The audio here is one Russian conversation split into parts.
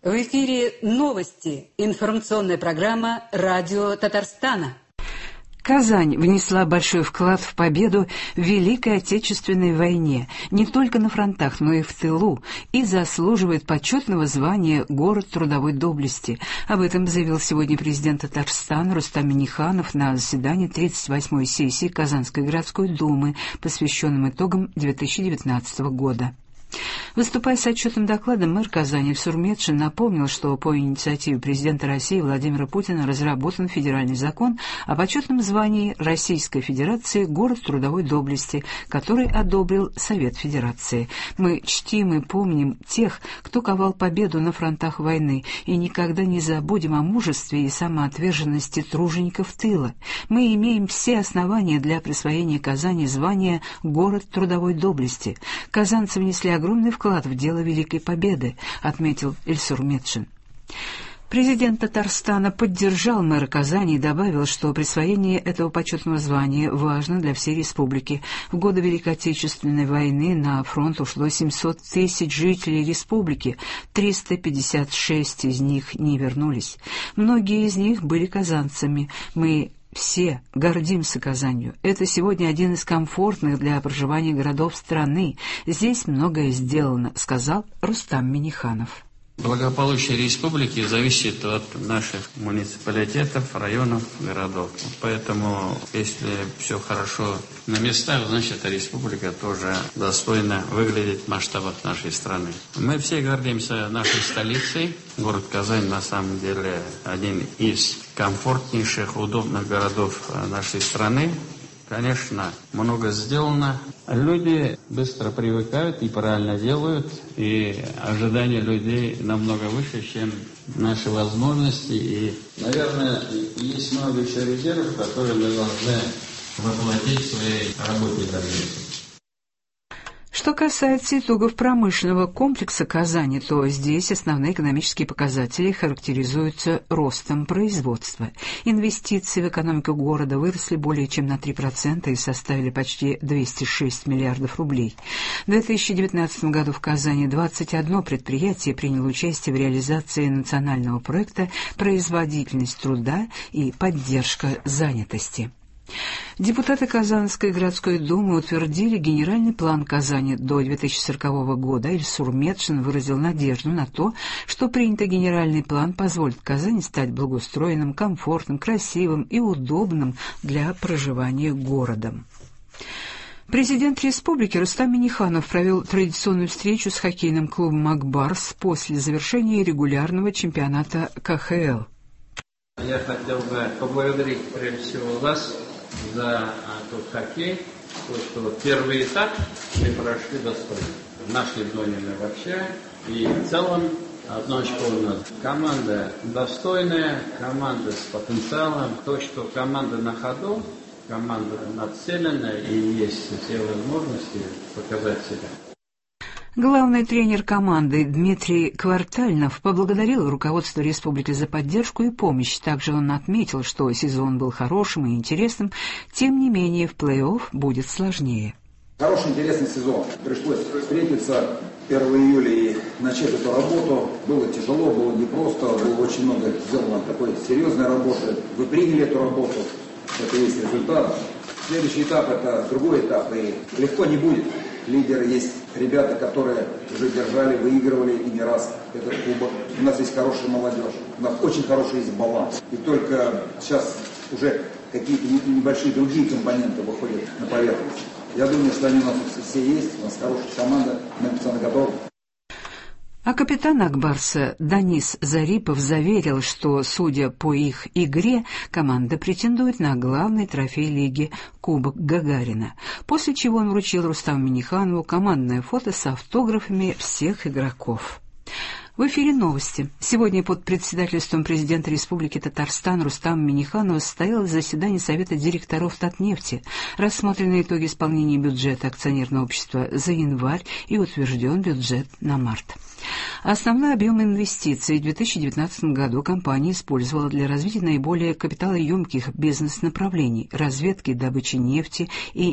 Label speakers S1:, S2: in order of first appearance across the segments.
S1: В эфире новости. Информационная программа «Радио Татарстана».
S2: Казань внесла большой вклад в победу в Великой Отечественной войне, не только на фронтах, но и в тылу, и заслуживает почетного звания «Город трудовой доблести». Об этом заявил сегодня президент Татарстана Рустам Минниханов на заседании 38-й сессии Казанской городской думы, посвященном итогам 2019 года. Выступая с отчетным докладом, мэр Казани Ильсур Метшин напомнил, что по инициативе президента России Владимира Путина разработан федеральный закон о почетном звании Российской Федерации «Город трудовой доблести», который одобрил Совет Федерации. Мы чтим и помним тех, кто ковал победу на фронтах войны, и никогда не забудем о мужестве и самоотверженности тружеников тыла. Мы имеем все основания для присвоения Казани звания «Город трудовой доблести». Казанцы внесли огромный вклад в дело Великой Победы, отметил Ильсур Метшин. Президент Татарстана поддержал мэра Казани и добавил, что присвоение этого почетного звания важно для всей республики. В годы Великой Отечественной войны на фронт ушло 700 тысяч жителей республики, 356 из них не вернулись. Многие из них были казанцами. Мы все гордимся Казанью. Это сегодня один из комфортных для проживания городов страны. Здесь многое сделано, сказал Рустам Минниханов.
S3: Благополучие республики зависит от наших муниципалитетов, районов, городов. Поэтому, если все хорошо на местах, значит, республика тоже достойно выглядит в масштабах нашей страны. Мы все гордимся нашей столицей. Город Казань, на самом деле, один из комфортнейших, удобных городов нашей страны. Конечно, много сделано. Люди быстро привыкают и правильно делают, и ожидания людей намного выше, чем наши возможности. И, наверное, есть много еще резервов, которые мы должны воплотить в своей работе в дальнейшем.
S2: Что касается итогов промышленного комплекса Казани, то здесь основные экономические показатели характеризуются ростом производства. Инвестиции в экономику города выросли более чем на 3% и составили почти 206 миллиардов рублей. В 2019 году в Казани 21 предприятие приняло участие в реализации национального проекта «Производительность труда и поддержка занятости». Депутаты Казанской городской думы утвердили генеральный план Казани до 2040 года. Ильсур Метшин выразил надежду на то, что принятый генеральный план позволит Казани стать благоустроенным, комфортным, красивым и удобным для проживания городом. Президент республики Рустам Минниханов провел традиционную встречу с хоккейным клубом «Акбарс» после завершения регулярного чемпионата КХЛ.
S4: Я хотел бы поблагодарить прежде всего вас за тот хоккей, что вот первый этап мы прошли достойно. Нашли Донина вообще, и в целом одно очко у нас. Команда достойная, команда с потенциалом. То, что команда на ходу, команда нацеленная и есть все возможности показать себя.
S2: Главный тренер команды Дмитрий Квартальнов поблагодарил руководство республики за поддержку и помощь. Также он отметил, что сезон был хорошим и интересным, тем не менее в плей-офф будет сложнее.
S5: Хороший, интересный сезон. Пришлось встретиться 1 июля и начать эту работу. Было тяжело, было непросто, было очень много сделано такой серьезной работы. Вы приняли эту работу, это и есть результат. Следующий этап – это другой этап, и легко не будет. Лидеры есть ребята, которые уже держали, выигрывали и не раз этот кубок. У нас есть хорошая молодежь, у нас очень хороший есть баланс. И только сейчас уже какие-то небольшие другие компоненты выходят на поверхность. Я думаю, что они у нас все есть, у нас хорошая команда, мы пацаны готовы.
S2: А капитан Акбарса Данис Зарипов заверил, что, судя по их игре, команда претендует на главный трофей лиги — Кубок Гагарина, после чего он вручил Рустаму Минниханову командное фото с автографами всех игроков. В эфире новости. Сегодня под председательством президента Республики Татарстан Рустама Минниханова состоялось заседание Совета директоров Татнефти. Рассмотрены итоги исполнения бюджета акционерного общества за январь и утвержден бюджет на март. Основной объем инвестиций в 2019 году компания использовала для развития наиболее капиталоемких бизнес-направлений – разведки, добычи нефти и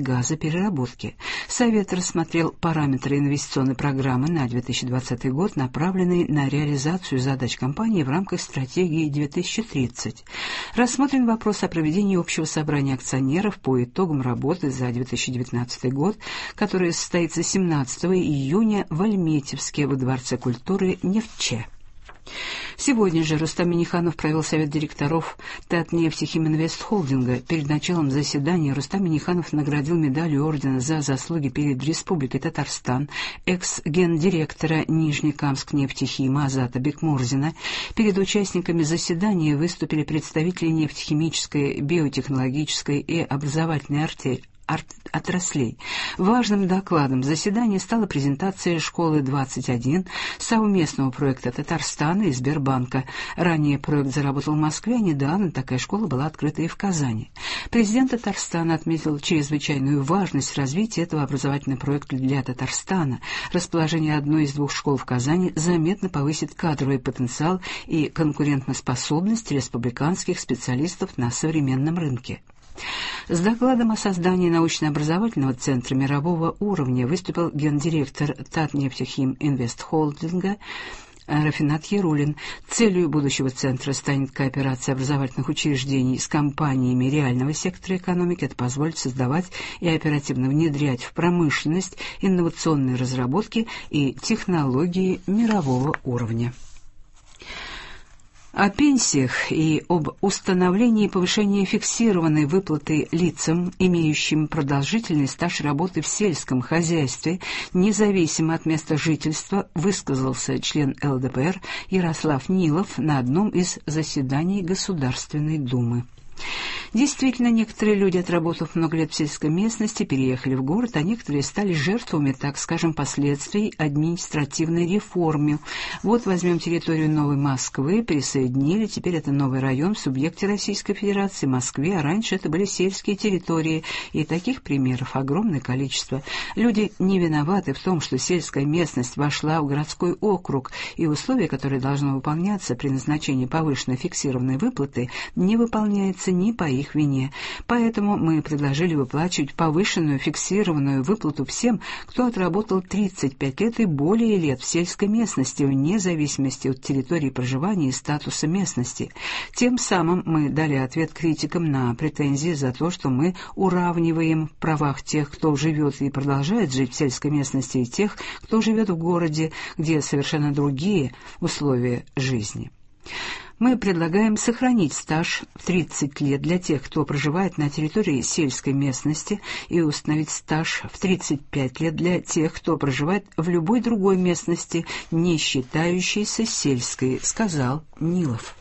S2: нефтегазопереработки. Совет рассмотрел параметры инвестиционной программы на 2020 год, направленные направленный на реализацию задач компании в рамках стратегии 2030. Рассмотрен вопрос о проведении общего собрания акционеров по итогам работы за 2019 год, которое состоится 17 июня в Альметьевске во Дворце культуры «Нефтче». Сегодня же Рустам Минниханов провел совет директоров Татнефтехиминвест Холдинга. Перед началом заседания Рустам Минниханов наградил медалью ордена за заслуги перед Республикой Татарстан экс-гендиректора Нижнекамскнефтехима Азата Бекмурзина. Перед участниками заседания выступили представители нефтехимической, биотехнологической и образовательной отраслей. Важным докладом заседания стала презентация «Школы-21» совместного проекта Татарстана и Сбербанка. Ранее проект заработал в Москве, а недавно такая школа была открыта и в Казани. Президент Татарстана отметил чрезвычайную важность развития этого образовательного проекта для Татарстана. Расположение одной из двух школ в Казани заметно повысит кадровый потенциал и конкурентоспособность республиканских специалистов на современном рынке. С докладом о создании научно-образовательного центра мирового уровня выступил гендиректор Татнефтехиминвест Холдинга Рафинат Ярулин. Целью будущего центра станет кооперация образовательных учреждений с компаниями реального сектора экономики. Это позволит создавать и оперативно внедрять в промышленность инновационные разработки и технологии мирового уровня. О пенсиях и об установлении повышения фиксированной выплаты лицам, имеющим продолжительный стаж работы в сельском хозяйстве, независимо от места жительства, высказался член ЛДПР Ярослав Нилов на одном из заседаний Государственной Думы. Действительно, некоторые люди, отработав много лет в сельской местности, переехали в город, а некоторые стали жертвами, так скажем, последствий административной реформы. Вот возьмем территорию Новой Москвы, присоединили, теперь это новый район в субъекте Российской Федерации, Москве, а раньше это были сельские территории, и таких примеров огромное количество. Люди не виноваты в том, что сельская местность вошла в городской округ, и условия, которые должны выполняться при назначении повышенной фиксированной выплаты, не выполняются ни по их вине. Поэтому мы предложили выплачивать повышенную фиксированную выплату всем, кто отработал 35 лет и более лет в сельской местности, вне зависимости от территории проживания и статуса местности. Тем самым мы дали ответ критикам на претензии за то, что мы уравниваем в правах тех, кто живет и продолжает жить в сельской местности, и тех, кто живет в городе, где совершенно другие условия жизни. Мы предлагаем сохранить стаж в 30 лет для тех, кто проживает на территории сельской местности, и установить стаж в 35 лет для тех, кто проживает в любой другой местности, не считающейся сельской, сказал Нилов.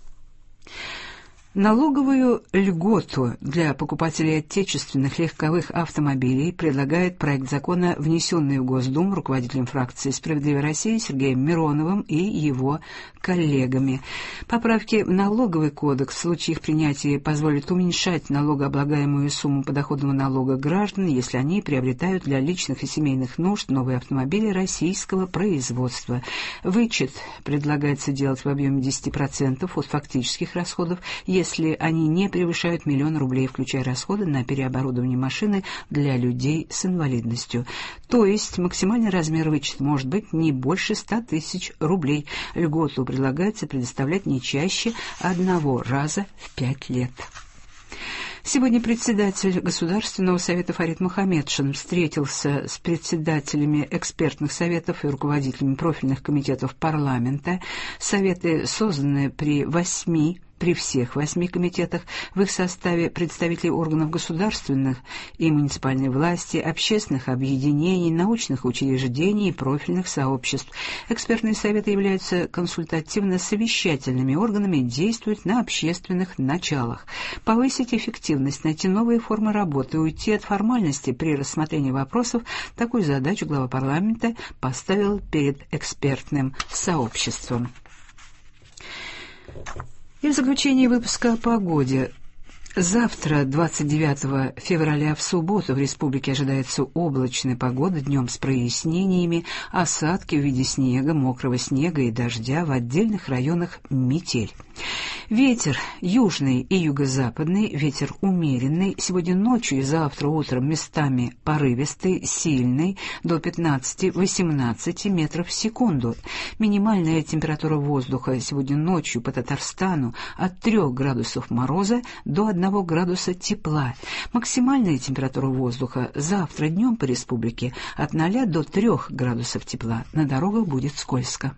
S2: Налоговую льготу для покупателей отечественных легковых автомобилей предлагает проект закона, внесенный в Госдуму руководителем фракции «Справедливая Россия» Сергеем Мироновым и его коллегами. Поправки в налоговый кодекс в случае их принятия позволят уменьшать налогооблагаемую сумму подоходного налога граждан, если они приобретают для личных и семейных нужд новые автомобили российского производства. Вычет предлагается делать в объеме 10% от фактических расходов, если они не превышают 1 000 000 рублей, включая расходы на переоборудование машины для людей с инвалидностью. То есть максимальный размер вычета может быть не больше 100 000 рублей. Льготу предлагается предоставлять не чаще 1 раза в 5 лет. Сегодня председатель Государственного совета Фарид Мухаммедшин встретился с председателями экспертных советов и руководителями профильных комитетов парламента. Советы созданы при всех 8 комитетах, в их составе представители органов государственных и муниципальной власти, общественных объединений, научных учреждений и профильных сообществ. Экспертные советы являются консультативно-совещательными органами и действуют на общественных началах. Повысить эффективность, найти новые формы работы, уйти от формальности при рассмотрении вопросов — такую задачу глава парламента поставил перед экспертным сообществом. И в заключение выпуска о погоде. Завтра, 29 февраля, в субботу, в республике ожидается облачная погода, днем с прояснениями, осадки в виде снега, мокрого снега и дождя, в отдельных районах метель. Ветер южный и юго-западный, ветер умеренный, сегодня ночью и завтра утром местами порывистый, сильный, до 15-18 метров в секунду. Минимальная температура воздуха сегодня ночью по Татарстану от 3 градусов мороза до 1 градуса тепла. Максимальная температура воздуха завтра днем по республике от 0 до 3 градусов тепла. На дорогах будет скользко.